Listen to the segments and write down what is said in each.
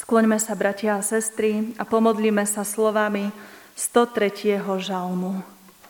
Skloňme sa, bratia a sestry, a pomodlíme sa slovami 103. žalmu.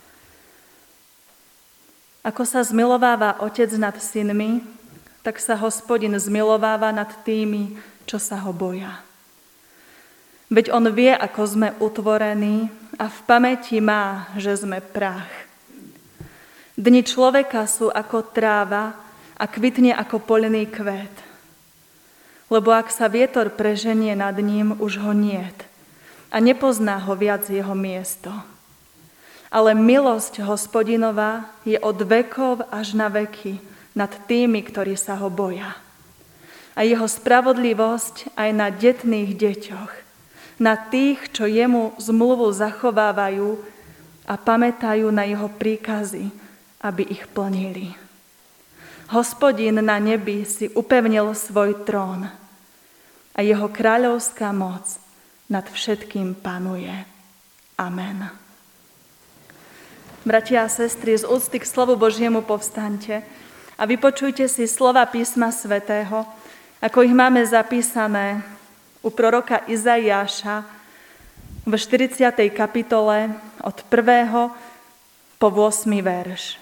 Ako sa zmilováva otec nad synmi, tak sa Hospodin zmilováva nad tými, čo sa ho boja. Veď on vie, ako sme utvorení a v pamäti má, že sme prach. Dni človeka sú ako tráva a kvitne ako poľný kvet. Lebo ak sa vietor preženie nad ním, už ho niet a nepozná ho viac jeho miesto. Ale milosť Hospodinová je od vekov až na veky nad tými, ktorí sa ho boja. A jeho spravodlivosť aj na detných deťoch, na tých, čo jemu zmluvu zachovávajú a pamätajú na jeho príkazy, aby ich plnili. Hospodin na nebi si upevnil svoj trón a jeho kráľovská moc nad všetkým panuje. Amen. Bratia a sestry, z úcty k slovu Božiemu povstaňte a vypočujte si slova písma svätého, ako ich máme zapísané u proroka Izaiáša v 40. kapitole od 1. po 8. verš.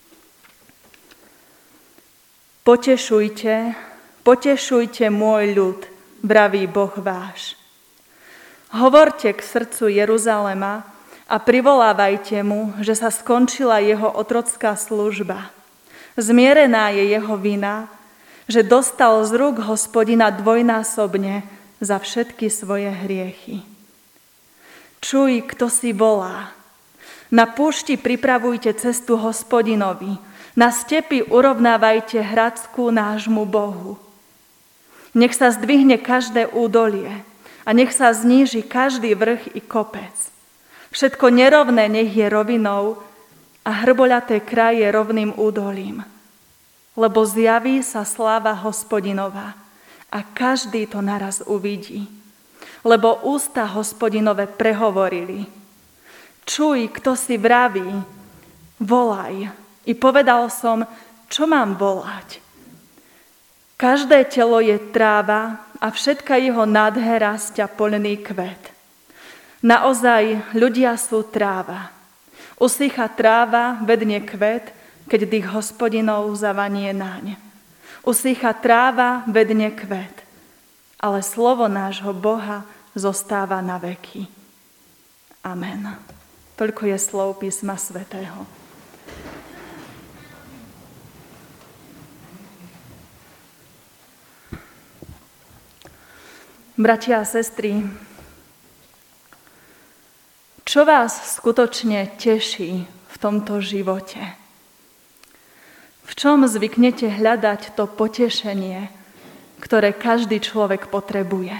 Potešujte môj ľud, vraví Boh váš. Hovorte k srdcu Jeruzalema a privolávajte mu, že sa skončila jeho otrocká služba. Zmierená je jeho vina, že dostal z rúk Hospodina dvojnásobne za všetky svoje hriechy. Čuj, kto si volá. Na púšti pripravujte cestu Hospodinovi, na stepi urovnávajte hradskú nášmu Bohu. Nech sa zdvihne každé údolie a nech sa zníži každý vrch i kopec. Všetko nerovné nech je rovinou a hrboľaté kraje rovným údolím. Lebo zjaví sa sláva Hospodinová a každý to naraz uvidí. Lebo ústa Hospodinové prehovorili. Čuj, kto si vraví, volaj. I povedal som, čo mám volať. Každé telo je tráva a všetka jeho nádhera sťa poľný kvet. Naozaj ľudia sú tráva. Usýcha tráva, vedne kvet, keď dých Hospodinov zavanie naň. Usýcha tráva, vedne kvet, ale slovo nášho Boha zostáva na veky. Amen. Toľko je slov písma svätého. Bratia a sestry, čo vás skutočne teší v tomto živote? V čom zvyknete hľadať to potešenie, ktoré každý človek potrebuje?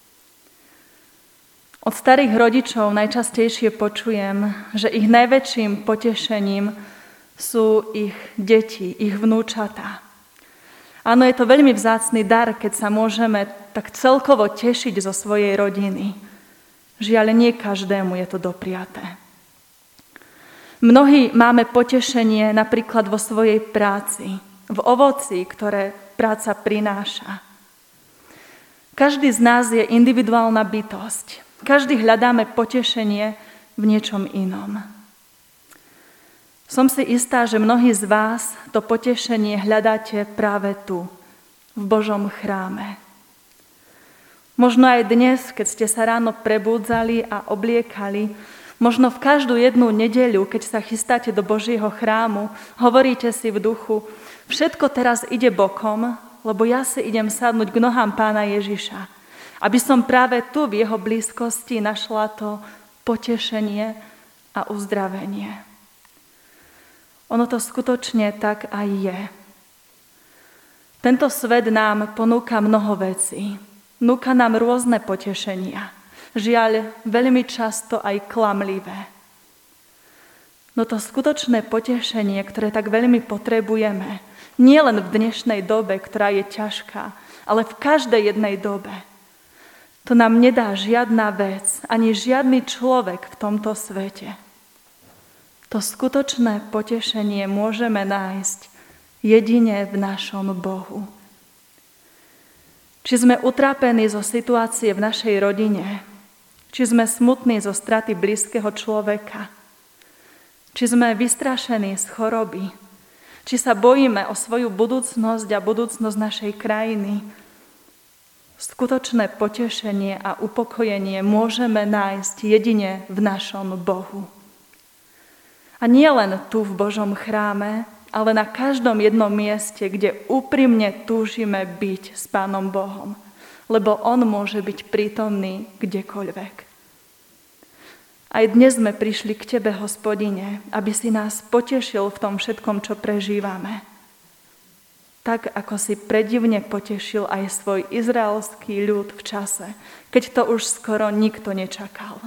Od starých rodičov najčastejšie počujem, že ich najväčším potešením sú ich deti, ich vnúčatá. Áno, je to veľmi vzácny dar, keď sa môžeme tak celkovo tešiť zo svojej rodiny. Žiaľ, nie každému je to dopriaté. Mnohí máme potešenie napríklad vo svojej práci, v ovoci, ktoré práca prináša. Každý z nás je individuálna bytosť. Každý hľadáme potešenie v niečom inom. Som si istá, že mnohí z vás to potešenie hľadáte práve tu, v Božom chráme. Možno aj dnes, keď ste sa ráno prebúdzali a obliekali, možno v každú jednu nedeľu, keď sa chystáte do Božieho chrámu, hovoríte si v duchu, všetko teraz ide bokom, lebo ja si idem sadnúť k nohám Pána Ježiša, aby som práve tu v jeho blízkosti našla to potešenie a uzdravenie. Ono to skutočne tak aj je. Tento svet nám ponúka mnoho vecí. Núka nám rôzne potešenia. Žiaľ, veľmi často aj klamlivé. No to skutočné potešenie, ktoré tak veľmi potrebujeme, nie len v dnešnej dobe, ktorá je ťažká, ale v každej jednej dobe, to nám nedá žiadna vec, ani žiadny človek v tomto svete. To skutočné potešenie môžeme nájsť jedine v našom Bohu. Či sme utrápení zo situácie v našej rodine, či sme smutní zo straty blízkeho človeka, či sme vystrašení z choroby, či sa bojíme o svoju budúcnosť a budúcnosť našej krajiny, skutočné potešenie a upokojenie môžeme nájsť jedine v našom Bohu. A nie len tu v Božom chráme, ale na každom jednom mieste, kde úprimne túžime byť s Pánom Bohom, lebo On môže byť prítomný kdekoľvek. Aj dnes sme prišli k Tebe, Hospodine, aby si nás potešil v tom všetkom, čo prežívame. Tak, ako si predivne potešil aj svoj izraelský ľud v čase, keď to už skoro nikto nečakal.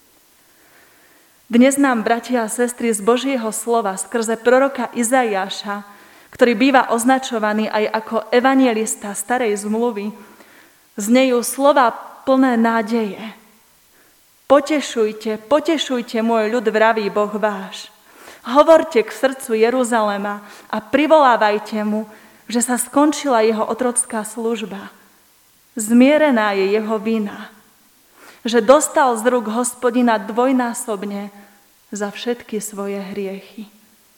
Dnes nám, bratia a sestry, z Božieho slova skrze proroka Izaiáša, ktorý býva označovaný aj ako evanjelista starej zmluvy, znejú slova plné nádeje. Potešujte, potešujte, môj ľud, vraví Boh váš. Hovorte k srdcu Jeruzalema a privolávajte mu, že sa skončila jeho otrocká služba. Zmierená je jeho vina, že dostal z rúk Hospodina dvojnásobne za všetky svoje hriechy.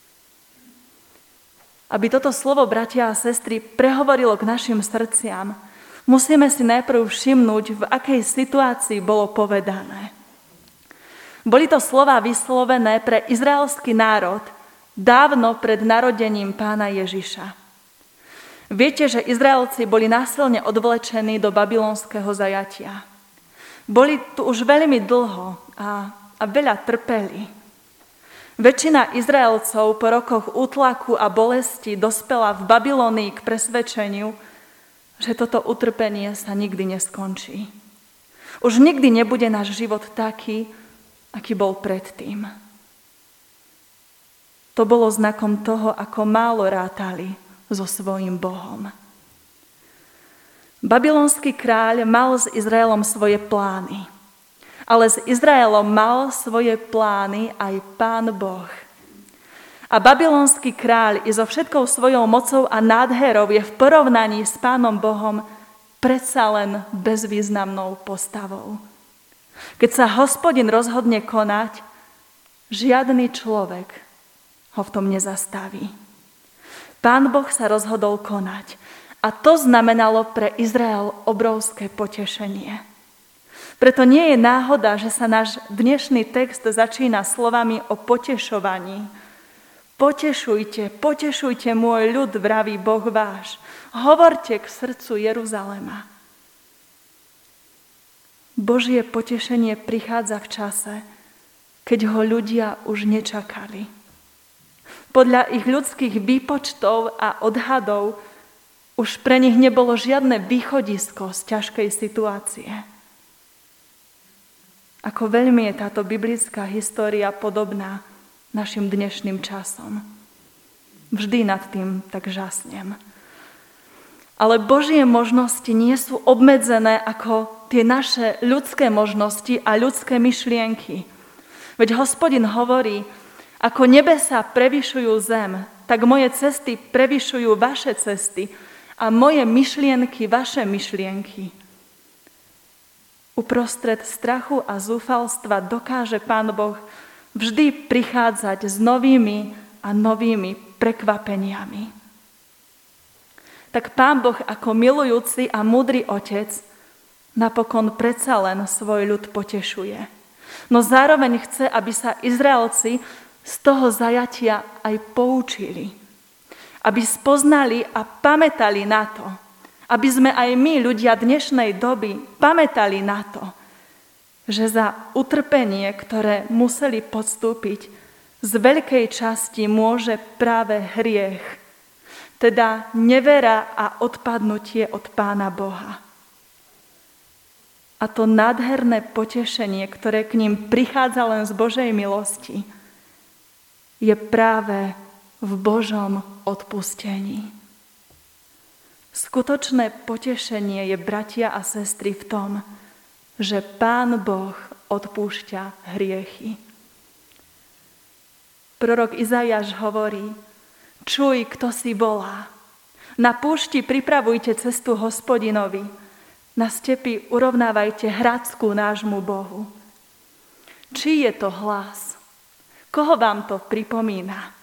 Aby toto slovo, bratia a sestry, prehovorilo k našim srdciam, musíme si najprv všimnúť, v akej situácii bolo povedané. Boli to slová vyslovené pre izraelský národ dávno pred narodením Pána Ježiša. Viete, že Izraelci boli násilne odvlečení do babylonského zajatia. Boli tu už veľmi dlho a veľa trpeli. Väčšina Izraelcov po rokoch útlaku a bolesti dospela v Babylonii k presvedčeniu, že toto utrpenie sa nikdy neskončí. Už nikdy nebude náš život taký, aký bol predtým. To bolo znakom toho, ako málo rátali so svojím Bohom. Babylonský kráľ mal s Izraelom svoje plány, ale s Izraelom mal svoje plány aj Pán Boh. A babylonský kráľ i so všetkou svojou mocou a nádherou je v porovnaní s Pánom Bohom predsa len bezvýznamnou postavou. Keď sa Hospodin rozhodne konať, žiadny človek ho v tom nezastaví. Pán Boh sa rozhodol konať a to znamenalo pre Izrael obrovské potešenie. Preto nie je náhoda, že sa náš dnešný text začína slovami o potešovaní. Potešujte, potešujte môj ľud, vraví Boh váš. Hovorte k srdcu Jeruzalema. Božie potešenie prichádza v čase, keď ho ľudia už nečakali. Podľa ich ľudských výpočtov a odhadov už pre nich nebolo žiadne východisko z ťažkej situácie. Ako veľmi je táto biblická história podobná našim dnešným časom. Vždy nad tým tak žasnem. Ale Božie možnosti nie sú obmedzené ako tie naše ľudské možnosti a ľudské myšlienky. Veď Hospodin hovorí, ako nebesá prevyšujú zem, tak moje cesty prevyšujú vaše cesty a moje myšlienky vaše myšlienky. Uprostred strachu a zúfalstva dokáže Pán Boh vždy prichádzať s novými a novými prekvapeniami. Tak Pán Boh ako milujúci a múdry otec napokon predsa len svoj ľud potešuje. No zároveň chce, aby sa Izraelci z toho zajatia aj poučili. Aby spoznali a pamätali na to. Aby sme aj my, ľudia dnešnej doby, pamätali na to, že za utrpenie, ktoré museli podstúpiť, z veľkej časti môže práve hriech, teda nevera a odpadnutie od Pána Boha. A to nádherné potešenie, ktoré k ním prichádza len z Božej milosti, je práve v Božom odpustení. Skutočné potešenie je, bratia a sestry, v tom, že Pán Boh odpúšťa hriechy. Prorok Izaiáš hovorí, čuj, kto si volá. Na púšti pripravujte cestu Hospodinovi Na stepi urovnávajte hradsku nášmu Bohu. Čí je to hlas? Koho vám to pripomína?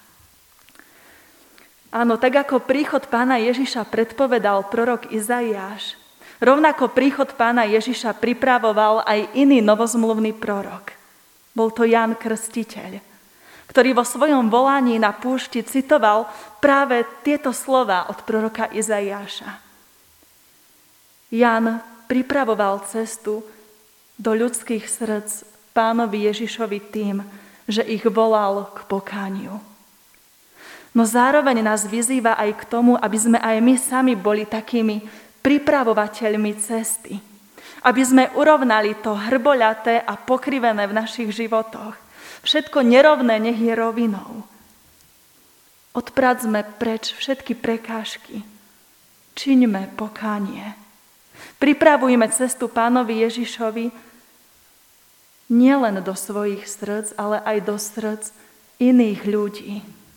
Áno, tak ako príchod Pána Ježiša predpovedal prorok Izaiáš, rovnako príchod Pána Ježiša pripravoval aj iný novozmluvný prorok. Bol to Ján Krstiteľ, ktorý vo svojom volaní na púšti citoval práve tieto slová od proroka Izaiáša. Ján pripravoval cestu do ľudských srdc Pánovi Ježišovi tým, že ich volal k pokániu. No zároveň nás vyzýva aj k tomu, aby sme aj my sami boli takými pripravovateľmi cesty. Aby sme urovnali to hrboľaté a pokrivené v našich životoch. Všetko nerovné nech je rovinou. Odpracme preč všetky prekážky. Čiňme pokánie. Pripravujme cestu Pánovi Ježišovi nielen do svojich srdc, ale aj do srdc iných ľudí.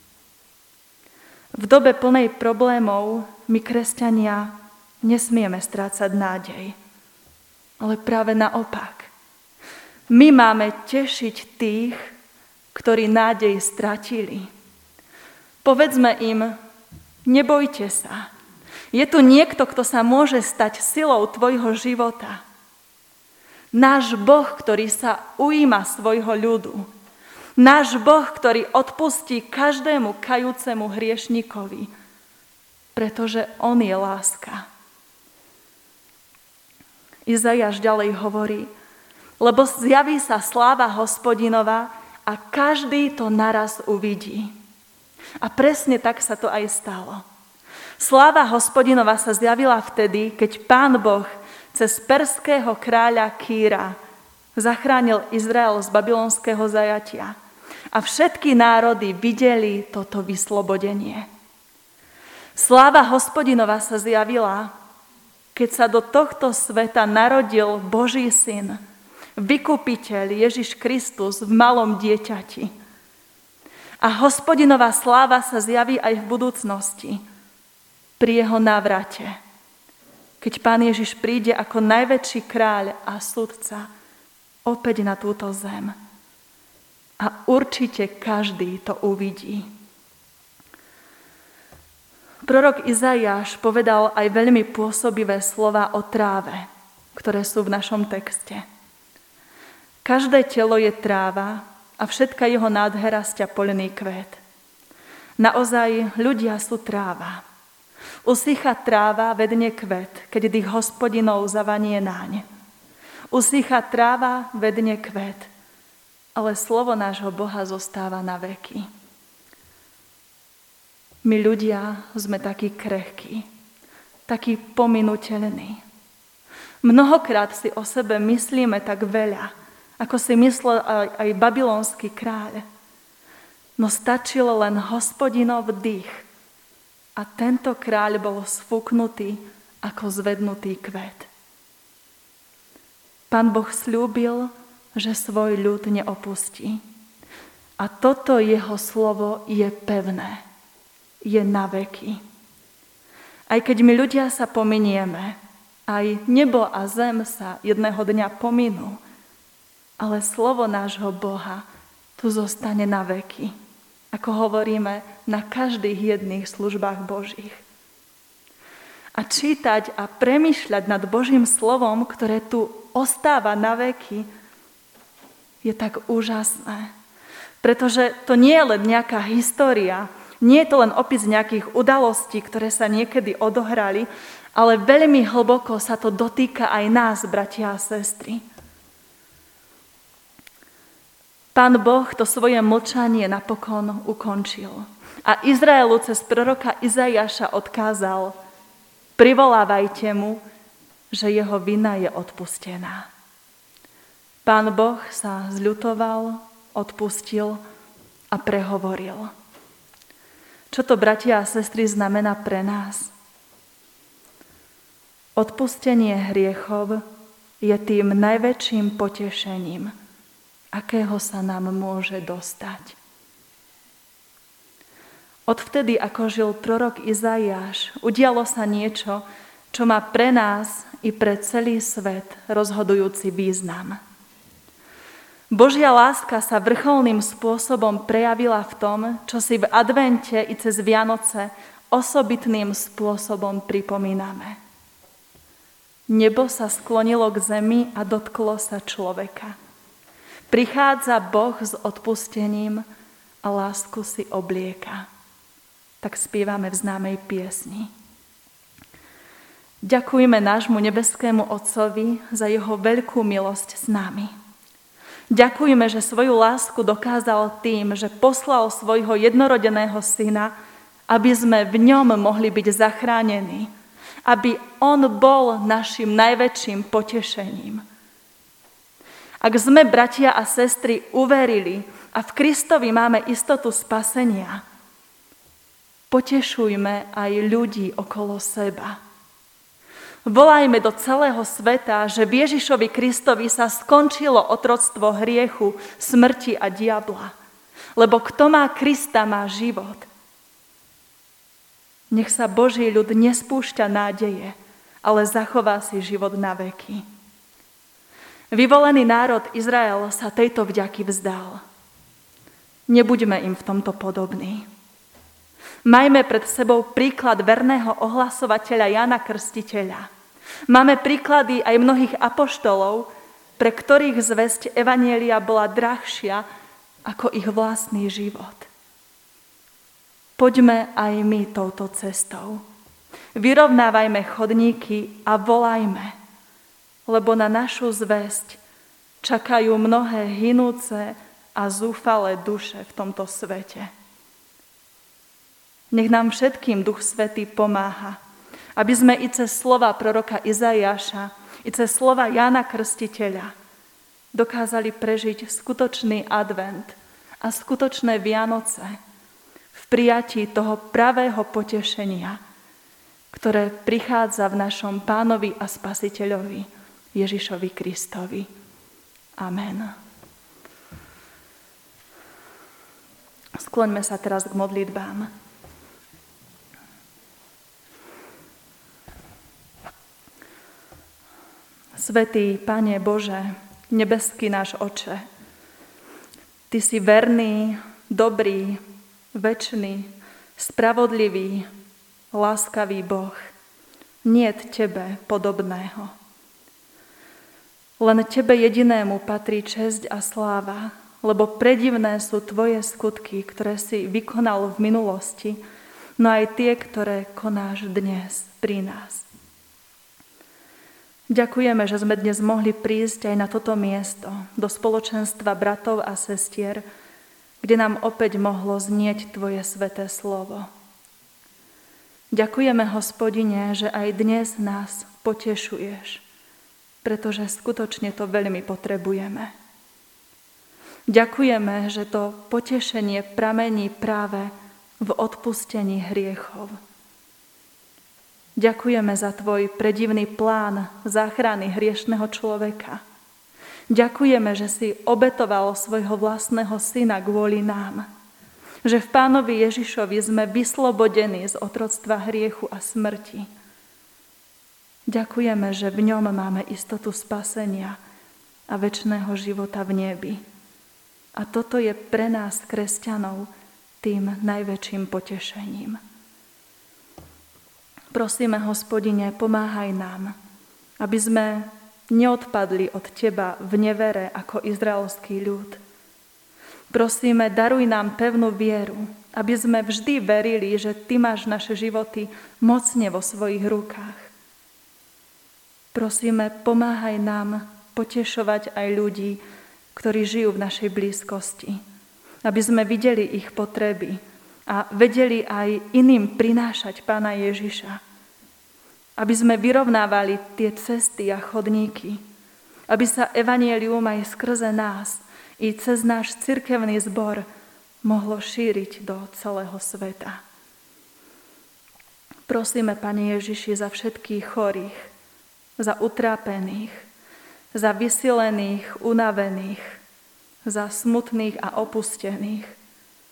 V dobe plnej problémov my, kresťania, nesmieme strácať nádej. Ale práve naopak. My máme tešiť tých, ktorí nádej stratili. Povedzme im, nebojte sa. Je tu niekto, kto sa môže stať silou tvojho života. Náš Boh, ktorý sa ujíma svojho ľudu. Náš Boh, ktorý odpustí každému kajúcemu hriešnikovi, pretože On je láska. Izaiáš ďalej hovorí, lebo zjaví sa sláva Hospodinova a každý to naraz uvidí. A presne tak sa to aj stalo. Sláva Hospodinova sa zjavila vtedy, keď Pán Boh cez perského kráľa Kýra zachránil Izrael z babylonského zajatia. A všetky národy videli toto vyslobodenie. Sláva Hospodinova sa zjavila, keď sa do tohto sveta narodil Boží syn, vykupiteľ Ježiš Kristus v malom dieťati. A Hospodinova sláva sa zjaví aj v budúcnosti, pri jeho návrate, keď Pán Ježiš príde ako najväčší kráľ a sudca opäť na túto zem. A určite každý to uvidí. Prorok Izaiáš povedal aj veľmi pôsobivé slova o tráve, ktoré sú v našom texte. Každé telo je tráva a všetka jeho nádhera sťa poľný kvet. Naozaj ľudia sú tráva. Usýcha tráva, vedne kvet, keď dých Hospodinov zavanie náň. Usýcha tráva, vedne kvet, ale slovo nášho Boha zostáva na veky. My ľudia sme takí krehkí, takí pominuteľní. Mnohokrát si o sebe myslíme tak veľa, ako si myslel aj babylonský kráľ. No stačil len Hospodinov dých a tento kráľ bol sfúknutý ako zvednutý kvet. Pán Boh sľúbil, že svoj ľud neopustí. A toto jeho slovo je pevné, je na veky. Aj keď my ľudia sa pominieme, aj nebo a zem sa jedného dňa pominú, ale slovo nášho Boha tu zostane na veky, ako hovoríme na každých jedných službách Božích. A čítať a premýšľať nad Božím slovom, ktoré tu ostáva na veky, je tak úžasné. Pretože to nie je len nejaká história, nie je to len opis nejakých udalostí, ktoré sa niekedy odohrali, ale veľmi hlboko sa to dotýka aj nás, bratia a sestry. Pán Boh to svoje mlčanie napokon ukončil. A Izraelu cez proroka Izaiáša odkázal: privolávajte mu, že jeho vina je odpustená. Pán Boh sa zľutoval, odpustil a prehovoril. Čo to, bratia a sestry, znamená pre nás? Odpustenie hriechov je tým najväčším potešením, akého sa nám môže dostať. Odvtedy, ako žil prorok Izaiáš, udialo sa niečo, čo má pre nás i pre celý svet rozhodujúci význam. Božia láska sa vrcholným spôsobom prejavila v tom, čo si v advente i cez Vianoce osobitným spôsobom pripomíname. Nebo sa sklonilo k zemi a dotklo sa človeka. Prichádza Boh s odpustením a lásku si oblieka. Tak spievame v známej piesni. Ďakujme nášmu nebeskému Otcovi za jeho veľkú milosť s nami. Ďakujme, že svoju lásku dokázal tým, že poslal svojho jednorodeného syna, aby sme v ňom mohli byť zachránení, aby on bol našim najväčším potešením. Ak sme, bratia a sestry, uverili a v Kristovi máme istotu spasenia, potešujme aj ľudí okolo seba. Volajme do celého sveta, že v Ježišovi Kristovi sa skončilo otroctvo hriechu, smrti a diabla. Lebo kto má Krista, má život. Nech sa Boží ľud nespúšťa nádeje, ale zachová si život na veky. Vyvolený národ Izrael sa tejto vďaky vzdal. Nebuďme im v tomto podobní. Majme pred sebou príklad verného ohlasovateľa Jana Krstiteľa. Máme príklady aj mnohých apoštolov, pre ktorých zvesť evanjelia bola drahšia ako ich vlastný život. Poďme aj my touto cestou. Vyrovnávajme chodníky a volajme, lebo na našu zvesť čakajú mnohé hynúce a zúfalé duše v tomto svete. Nech nám všetkým Duch Svätý pomáha, aby sme i cez slova proroka Izaiáša, i cez slova Jána Krstiteľa dokázali prežiť skutočný advent a skutočné Vianoce v prijatí toho pravého potešenia, ktoré prichádza v našom Pánovi a Spasiteľovi Ježišovi Kristovi. Amen. Skloňme sa teraz k modlitbám. Svätý Pane Bože, nebeský náš Oče, Ty si verný, dobrý, večný, spravodlivý, láskavý Boh. Niet Tebe podobného. Len Tebe jedinému patrí česť a sláva, lebo predivné sú Tvoje skutky, ktoré si vykonal v minulosti, no aj tie, ktoré konáš dnes pri nás. Ďakujeme, že sme dnes mohli prísť aj na toto miesto, do spoločenstva bratov a sestier, kde nám opäť mohlo znieť Tvoje sväté slovo. Ďakujeme, Hospodine, že aj dnes nás potešuješ, pretože skutočne to veľmi potrebujeme. Ďakujeme, že to potešenie pramení práve v odpustení hriechov. Ďakujeme za Tvoj predivný plán záchrany hriešného človeka. Ďakujeme, že si obetoval svojho vlastného syna kvôli nám. Že v Pánovi Ježišovi sme vyslobodení z otroctva hriechu a smrti. Ďakujeme, že v ňom máme istotu spasenia a večného života v nebi. A toto je pre nás, kresťanov, tým najväčším potešením. Prosíme, Hospodine, pomáhaj nám, aby sme neodpadli od Teba v nevere ako izraelský ľud. Prosíme, daruj nám pevnú vieru, aby sme vždy verili, že Ty máš naše životy mocne vo svojich rukách. Prosíme, pomáhaj nám potešovať aj ľudí, ktorí žijú v našej blízkosti, aby sme videli ich potreby a vedeli aj iným prinášať Pána Ježiša. Aby sme vyrovnávali tie cesty a chodníky. Aby sa evanjelium aj skrze nás i cez náš cirkevný zbor mohlo šíriť do celého sveta. Prosíme, Pane Ježiši, za všetkých chorých, za utrápených, za vysilených, unavených, za smutných a opustených.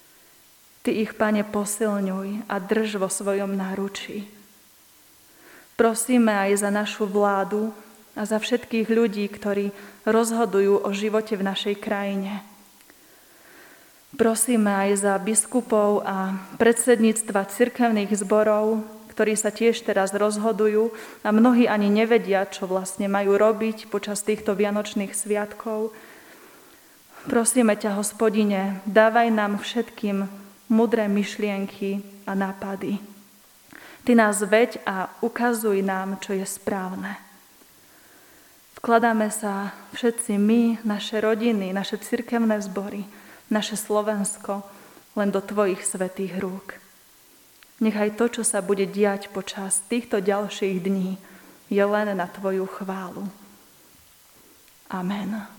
Ty ich, Pane, posilňuj a drž vo svojom náručí. Prosíme aj za našu vládu a za všetkých ľudí, ktorí rozhodujú o živote v našej krajine. Prosíme aj za biskupov a predsedníctva cirkevných zborov, ktorí sa tiež teraz rozhodujú a mnohí ani nevedia, čo vlastne majú robiť počas týchto vianočných sviatkov. Prosíme ťa, Hospodine, dávaj nám všetkým múdre myšlienky a nápady. Ty nás veď a ukazuj nám, čo je správne. Vkladáme sa všetci my, naše rodiny, naše cirkevné zbory, naše Slovensko len do tvojich svätých rúk. Nechaj to, čo sa bude diať počas týchto ďalších dní, je len na tvoju chválu. Amen.